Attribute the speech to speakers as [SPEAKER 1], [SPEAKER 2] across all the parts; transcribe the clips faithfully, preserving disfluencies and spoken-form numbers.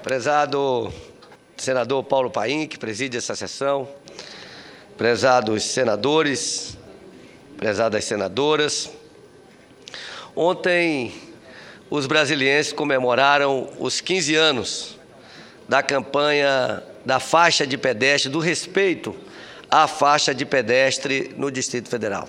[SPEAKER 1] Prezado senador Paulo Paim, que preside essa sessão, prezados senadores, prezadas senadoras, ontem os brasilienses comemoraram os quinze anos da campanha da faixa de pedestre, do respeito à faixa de pedestre no Distrito Federal.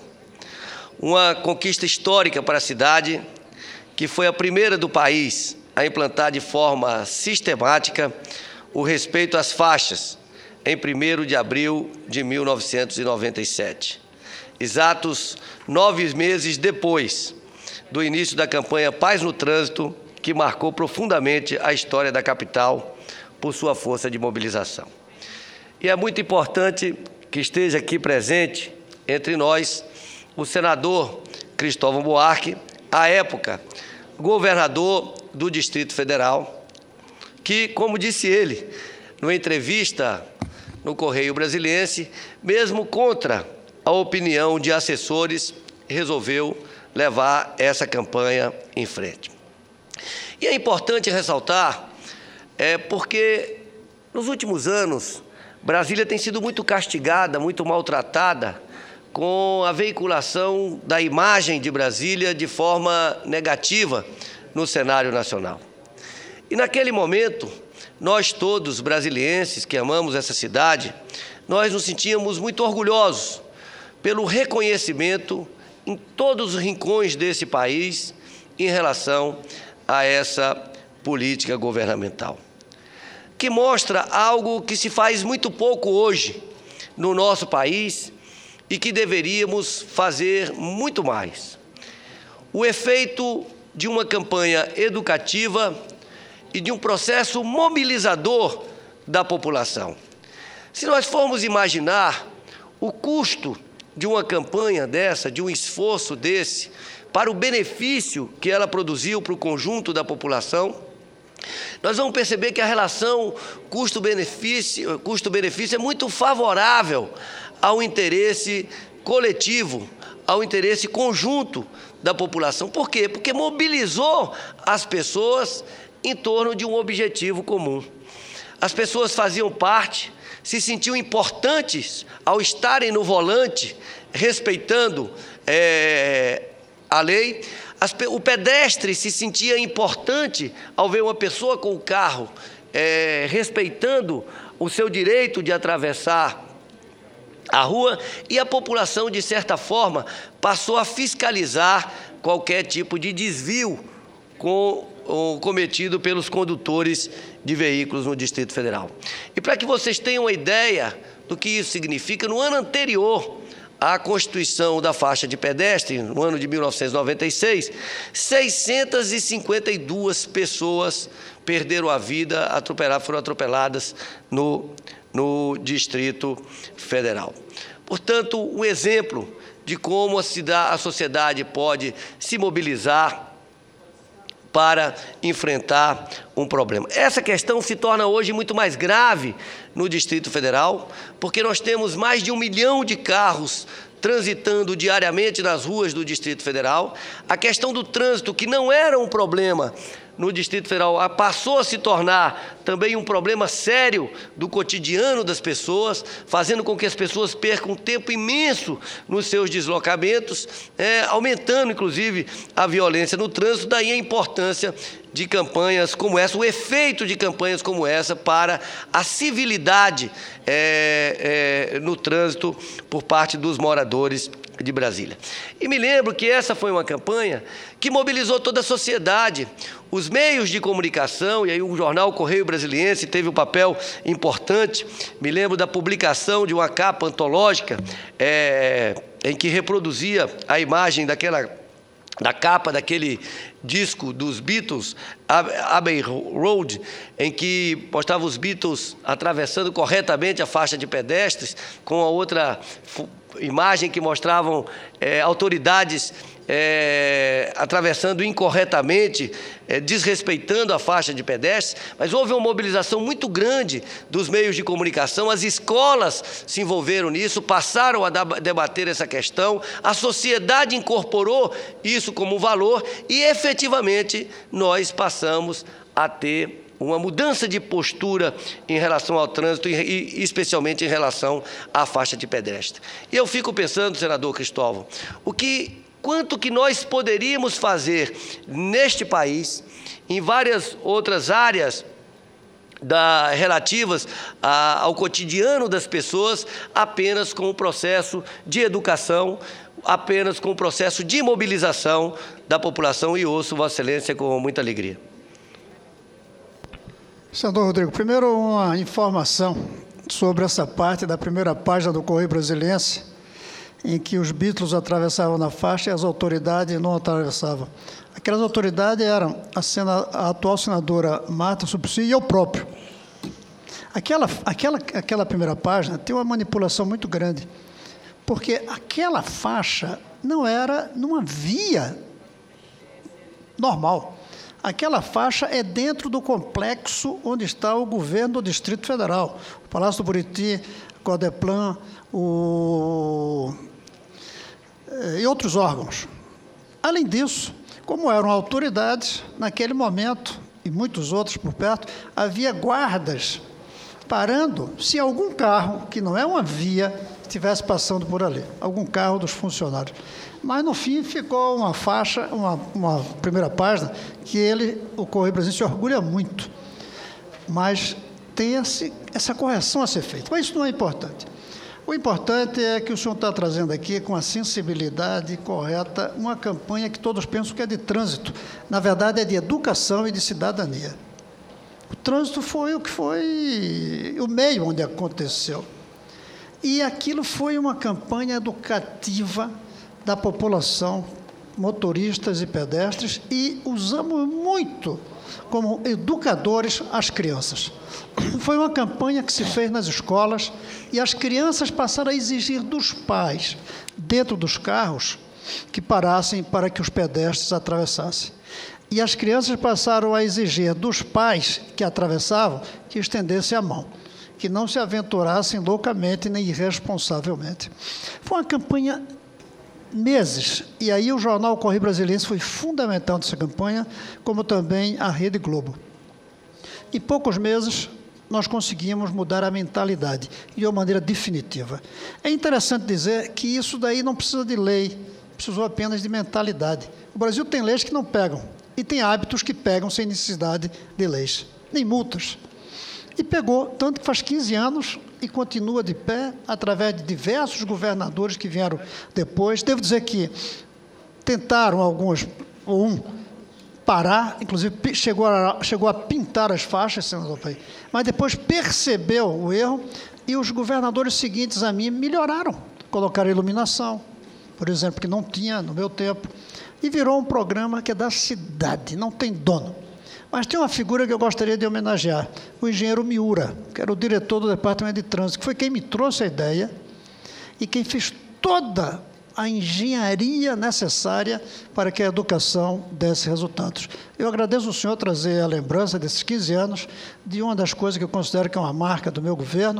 [SPEAKER 1] Uma conquista histórica para a cidade, que foi a primeira do país a implantar de forma sistemática o respeito às faixas em primeiro de abril de mil novecentos e noventa e sete. Exatos nove meses depois do início da campanha Paz no Trânsito, que marcou profundamente a história da capital por sua força de mobilização. E é muito importante que esteja aqui presente entre nós o senador Cristóvão Buarque, à época governador do Distrito Federal, que, como disse ele, numa entrevista no Correio Brasiliense, mesmo contra a opinião de assessores, resolveu levar essa campanha em frente. E é importante ressaltar, é, porque nos últimos anos, Brasília tem sido muito castigada, muito maltratada com a veiculação da imagem de Brasília de forma negativa no cenário nacional. E naquele momento, nós todos brasilienses que amamos essa cidade, nós nos sentíamos muito orgulhosos pelo reconhecimento em todos os rincões desse país em relação a essa política governamental, que mostra algo que se faz muito pouco hoje no nosso país e que deveríamos fazer muito mais. O efeito de uma campanha educativa e de um processo mobilizador da população. Se nós formos imaginar o custo de uma campanha dessa, de um esforço desse, para o benefício que ela produziu para o conjunto da população, nós vamos perceber que a relação custo-benefício, custo-benefício é muito favorável ao interesse coletivo, ao interesse conjunto da população. Por quê? Porque mobilizou as pessoas em torno de um objetivo comum. As pessoas faziam parte, se sentiam importantes ao estarem no volante, respeitando é, a lei. As, o pedestre se sentia importante ao ver uma pessoa com o carro é, respeitando o seu direito de atravessar a rua, e a população, de certa forma, passou a fiscalizar qualquer tipo de desvio com, ou, cometido pelos condutores de veículos no Distrito Federal. E para que vocês tenham uma ideia do que isso significa, no ano anterior à constituição da faixa de pedestre, no ano de mil novecentos e noventa e seis, seiscentas e cinquenta e duas pessoas perderam a vida, atropeladas, foram atropeladas no no Distrito Federal. Portanto, um exemplo de como a, cidade, a sociedade pode se mobilizar para enfrentar um problema. Essa questão se torna hoje muito mais grave no Distrito Federal, porque nós temos mais de um milhão de carros transitando diariamente nas ruas do Distrito Federal. A questão do trânsito, que não era um problema no Distrito Federal, passou a se tornar também um problema sério do cotidiano das pessoas, fazendo com que as pessoas percam um tempo imenso nos seus deslocamentos, é, aumentando, inclusive, a violência no trânsito. Daí a importância de campanhas como essa, o efeito de campanhas como essa para a civilidade é, é, no trânsito por parte dos moradores de Brasília. E me lembro que essa foi uma campanha que mobilizou toda a sociedade, os meios de comunicação, e aí o jornal Correio Brasiliense teve um papel importante. Me lembro da publicação de uma capa antológica é, em que reproduzia a imagem daquela, da capa daquele disco dos Beatles, Abbey Road, em que mostrava os Beatles atravessando corretamente a faixa de pedestres, com a outra imagem que mostravam é, autoridades é, atravessando incorretamente, é, desrespeitando a faixa de pedestres. Mas houve uma mobilização muito grande dos meios de comunicação, as escolas se envolveram nisso, passaram a debater essa questão, a sociedade incorporou isso como valor e, efetivamente, nós passamos a ter uma mudança de postura em relação ao trânsito e, especialmente, em relação à faixa de pedestre. E eu fico pensando, senador Cristóvão, o que, quanto que nós poderíamos fazer neste país, em várias outras áreas da, relativas a, ao cotidiano das pessoas, apenas com o processo de educação, apenas com o processo de mobilização da população, e ouço Vossa Excelência com muita alegria.
[SPEAKER 2] Senador Rodrigo, primeiro uma informação sobre essa parte da primeira página do Correio Brasiliense, em que os Beatles atravessavam na faixa e as autoridades não atravessavam. Aquelas autoridades eram a, sena, a atual senadora Marta Suplicy e eu próprio. Aquela, aquela, aquela primeira página tem uma manipulação muito grande, porque aquela faixa não era numa via normal. Aquela faixa é dentro do complexo onde está o governo do Distrito Federal, o Palácio do Buriti, o Codeplan, o... e outros órgãos. Além disso, como eram autoridades, naquele momento, e muitos outros por perto, havia guardas parando se algum carro, que não é uma via, estivesse passando por ali, algum carro dos funcionários. Mas, no fim, ficou uma faixa, uma, uma primeira página, que ele, o Correio Brasiliense, se orgulha muito. Mas tem esse, essa correção a ser feita. Mas isso não é importante. O importante é que o senhor está trazendo aqui, com a sensibilidade correta, uma campanha que todos pensam que é de trânsito. Na verdade, é de educação e de cidadania. O trânsito foi o que foi o meio onde aconteceu. E aquilo foi uma campanha educativa da população, motoristas e pedestres, e usamos muito como educadores as crianças. Foi uma campanha que se fez nas escolas e as crianças passaram a exigir dos pais, dentro dos carros, que parassem para que os pedestres atravessassem. E as crianças passaram a exigir dos pais que atravessavam que estendessem a mão, que não se aventurassem loucamente nem irresponsavelmente. Foi uma campanha meses, e aí o jornal Correio Brasiliense foi fundamental nessa campanha, como também a Rede Globo. Em poucos meses, nós conseguimos mudar a mentalidade, de uma maneira definitiva. É interessante dizer que isso daí não precisa de lei, precisou apenas de mentalidade. O Brasil tem leis que não pegam, e tem hábitos que pegam sem necessidade de leis, nem multas. E pegou, tanto que faz quinze anos e continua de pé, através de diversos governadores que vieram depois. Devo dizer que tentaram alguns, ou um, parar, inclusive chegou a, chegou a pintar as faixas, senador Paim, mas depois percebeu o erro e os governadores seguintes a mim melhoraram, colocaram iluminação, por exemplo, que não tinha no meu tempo, e virou um programa que é da cidade, não tem dono. Mas tem uma figura que eu gostaria de homenagear, o engenheiro Miura, que era o diretor do Departamento de Trânsito, que foi quem me trouxe a ideia e quem fez toda a engenharia necessária para que a educação desse resultados. Eu agradeço ao senhor trazer a lembrança desses quinze anos, de uma das coisas que eu considero que é uma marca do meu governo,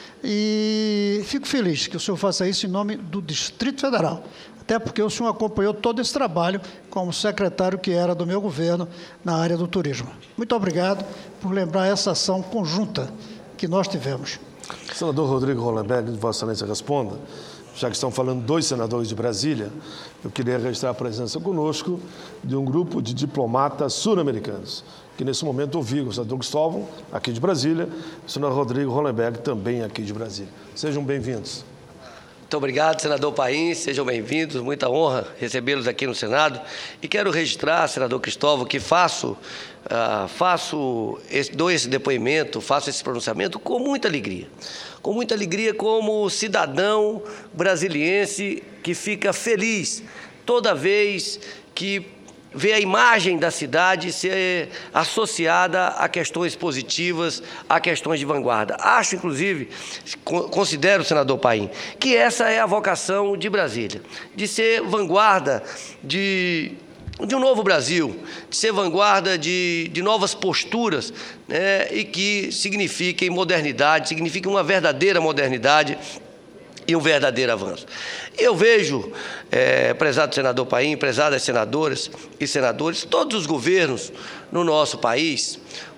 [SPEAKER 2] e fico feliz que o senhor faça isso em nome do Distrito Federal, até porque o senhor acompanhou todo esse trabalho como secretário que era do meu governo na área do turismo. Muito obrigado por lembrar essa ação conjunta que nós tivemos.
[SPEAKER 3] Senador Rodrigo Hollenberg, Vossa Excelência responda. Já que estão falando dois senadores de Brasília, eu queria registrar a presença conosco de um grupo de diplomatas sul-americanos, que nesse momento ouviram o senador Cristóvão, aqui de Brasília, e o senador Rodrigo Hollenberg, também aqui de Brasília. Sejam bem-vindos.
[SPEAKER 1] Muito obrigado, senador Paim, sejam bem-vindos, muita honra recebê-los aqui no Senado. E quero registrar, senador Cristóvão, que faço, uh, faço esse, dou esse depoimento, faço esse pronunciamento com muita alegria. Com muita alegria como cidadão brasiliense que fica feliz toda vez que vê a imagem da cidade ser associada a questões positivas, a questões de vanguarda. Acho, inclusive, considero, senador Paim, que essa é a vocação de Brasília, de ser vanguarda de, de um novo Brasil, de ser vanguarda de, de novas posturas, né, e que signifiquem modernidade, signifiquem uma verdadeira modernidade e um verdadeiro avanço. Eu vejo, é, prezado senador Paim, prezadas senadoras e senadores, todos os governos no nosso país,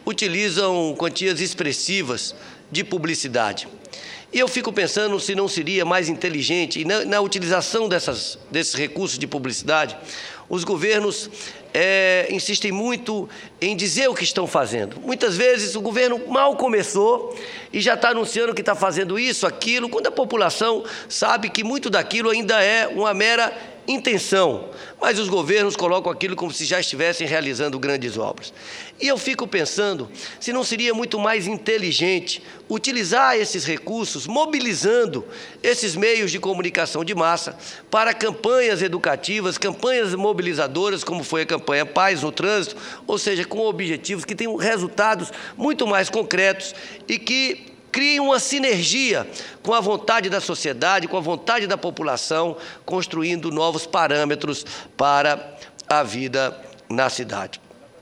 [SPEAKER 1] utilizam quantias expressivas de publicidade. E eu fico pensando se não seria mais inteligente, na, na utilização dessas, desses recursos de publicidade, os governos é, insistem muito em dizer o que estão fazendo. Muitas vezes o governo mal começou e já está anunciando que está fazendo isso, aquilo, quando a população sabe que muito daquilo ainda é uma mera intenção, mas os governos colocam aquilo como se já estivessem realizando grandes obras. E eu fico pensando se não seria muito mais inteligente utilizar esses recursos, mobilizando esses meios de comunicação de massa para campanhas educativas, campanhas mobilizadoras, como foi a campanha Paz no Trânsito, ou seja, com objetivos que tenham resultados muito mais concretos e que criem uma sinergia com a vontade da sociedade, com a vontade da população, construindo novos parâmetros para a vida na cidade.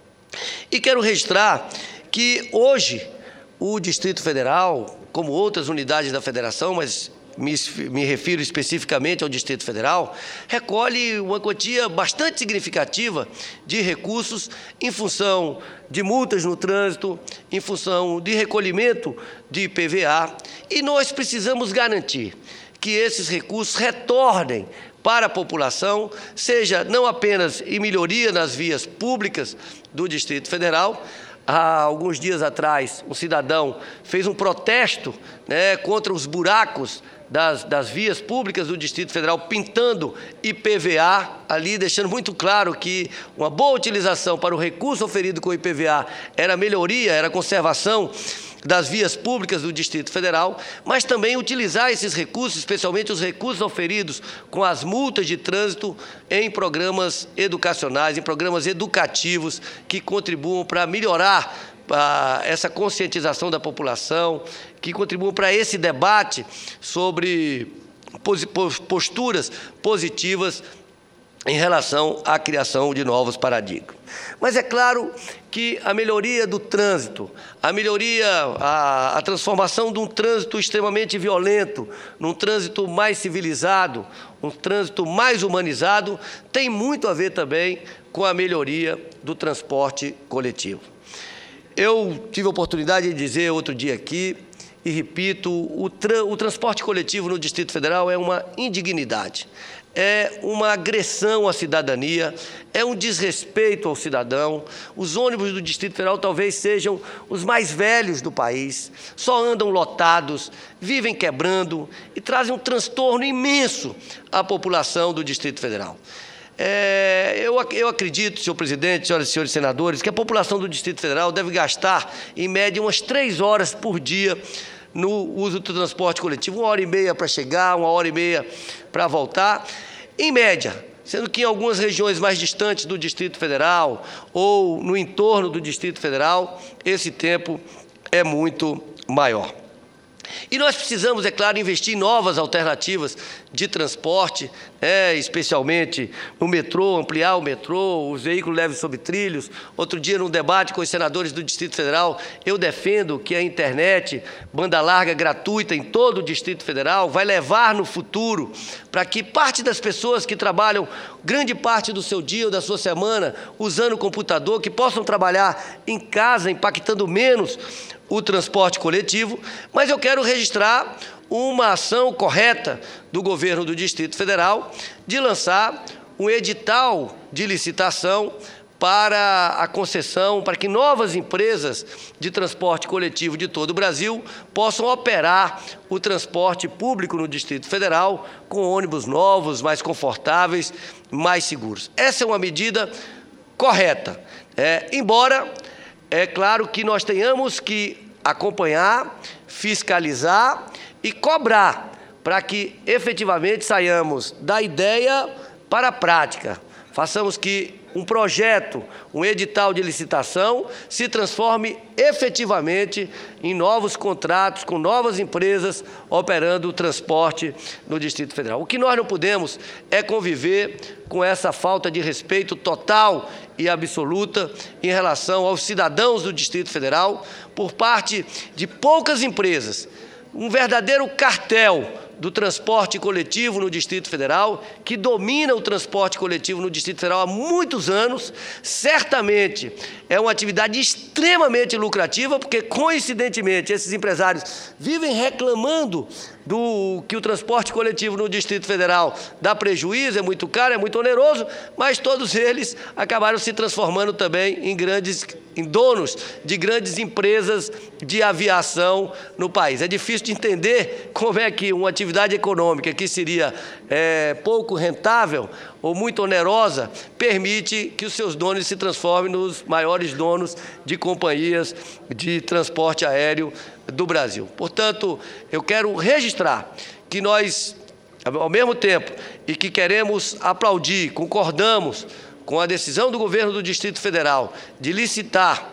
[SPEAKER 1] E quero registrar que hoje o Distrito Federal, como outras unidades da Federação, mas me, me refiro especificamente ao Distrito Federal, recolhe uma quantia bastante significativa de recursos em função de multas no trânsito, em função de recolhimento de I P V A, e nós precisamos garantir que esses recursos retornem para a população, seja não apenas em melhoria nas vias públicas do Distrito Federal. Há alguns dias atrás, um cidadão fez um protesto, né, contra os buracos das, das vias públicas do Distrito Federal, pintando I P V A ali, deixando muito claro que uma boa utilização para o recurso oferido com I P V A era melhoria, era conservação das vias públicas do Distrito Federal, mas também utilizar esses recursos, especialmente os recursos oferidos com as multas de trânsito, em programas educacionais, em programas educativos que contribuam para melhorar ah, essa conscientização da população, que contribuam para esse debate sobre posturas positivas em relação à criação de novos paradigmas. Mas é claro que a melhoria do trânsito, a melhoria, a, a transformação de um trânsito extremamente violento, num trânsito mais civilizado, um trânsito mais humanizado, tem muito a ver também com a melhoria do transporte coletivo. Eu tive a oportunidade de dizer outro dia aqui, e repito, o, tra o transporte coletivo no Distrito Federal é uma indignidade. É uma agressão à cidadania, é um desrespeito ao cidadão. Os ônibus do Distrito Federal talvez sejam os mais velhos do país, só andam lotados, vivem quebrando e trazem um transtorno imenso à população do Distrito Federal. É, eu, eu acredito, senhor presidente, senhoras e senhores senadores, que a população do Distrito Federal deve gastar, em média, umas três horas por dia no uso do transporte coletivo, uma hora e meia para chegar, uma hora e meia para voltar, em média, sendo que em algumas regiões mais distantes do Distrito Federal ou no entorno do Distrito Federal, esse tempo é muito maior. E nós precisamos, é claro, investir em novas alternativas de transporte, é, especialmente no metrô, ampliar o metrô, os veículos leves sobre trilhos. Outro dia, num debate com os senadores do Distrito Federal, eu defendo que a internet, banda larga gratuita em todo o Distrito Federal, vai levar no futuro para que parte das pessoas que trabalham grande parte do seu dia ou da sua semana usando o computador, que possam trabalhar em casa, impactando menos o transporte coletivo, mas eu quero registrar uma ação correta do governo do Distrito Federal de lançar um edital de licitação para a concessão, para que novas empresas de transporte coletivo de todo o Brasil possam operar o transporte público no Distrito Federal com ônibus novos, mais confortáveis, mais seguros. Essa é uma medida correta, é, embora é claro que nós tenhamos que acompanhar, fiscalizar e cobrar para que efetivamente saiamos da ideia para a prática. Façamos que um projeto, um edital de licitação se transforme efetivamente em novos contratos com novas empresas operando o transporte no Distrito Federal. O que nós não podemos é conviver com essa falta de respeito total e absoluta em relação aos cidadãos do Distrito Federal por parte de poucas empresas, um verdadeiro cartel do transporte coletivo no Distrito Federal, que domina o transporte coletivo no Distrito Federal há muitos anos. Certamente é uma atividade extremamente lucrativa, porque, coincidentemente, esses empresários vivem reclamando do que o transporte coletivo no Distrito Federal dá prejuízo, é muito caro, é muito oneroso, mas todos eles acabaram se transformando também em grandes em donos de grandes empresas de aviação no país. É difícil de entender como é que uma atividade econômica que seria é, pouco rentável ou muito onerosa permite que os seus donos se transformem nos maiores donos de companhias de transporte aéreo do Brasil. Portanto, eu quero registrar que nós, ao mesmo tempo, e que queremos aplaudir, concordamos com a decisão do governo do Distrito Federal de licitar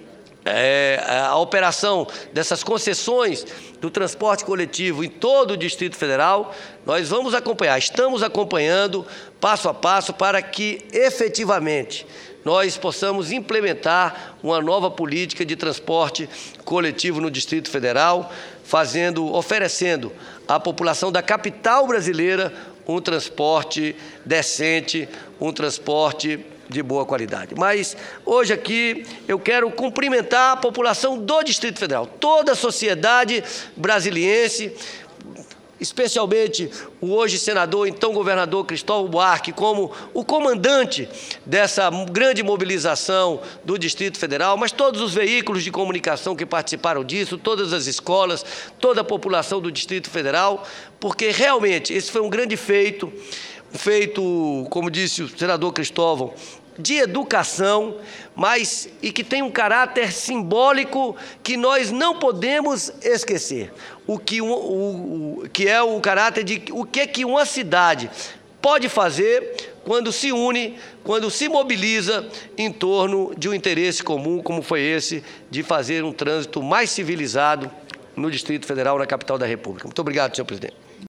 [SPEAKER 1] é, a operação dessas concessões do transporte coletivo em todo o Distrito Federal, nós vamos acompanhar, estamos acompanhando passo a passo para que efetivamente nós possamos implementar uma nova política de transporte coletivo no Distrito Federal, fazendo, oferecendo à população da capital brasileira um transporte decente, um transporte de boa qualidade. Mas hoje aqui eu quero cumprimentar a população do Distrito Federal, toda a sociedade brasiliense, especialmente o hoje senador, então governador Cristóvão Buarque, como o comandante dessa grande mobilização do Distrito Federal, mas todos os veículos de comunicação que participaram disso, todas as escolas, toda a população do Distrito Federal, porque realmente esse foi um grande feito, um feito, como disse o senador Cristóvão, de educação, mas e que tem um caráter simbólico que nós não podemos esquecer. O que, o, o, o que é o caráter de o que é que uma cidade pode fazer quando se une, quando se mobiliza em torno de um interesse comum, como foi esse, de fazer um trânsito mais civilizado no Distrito Federal, na capital da República. Muito obrigado, senhor presidente.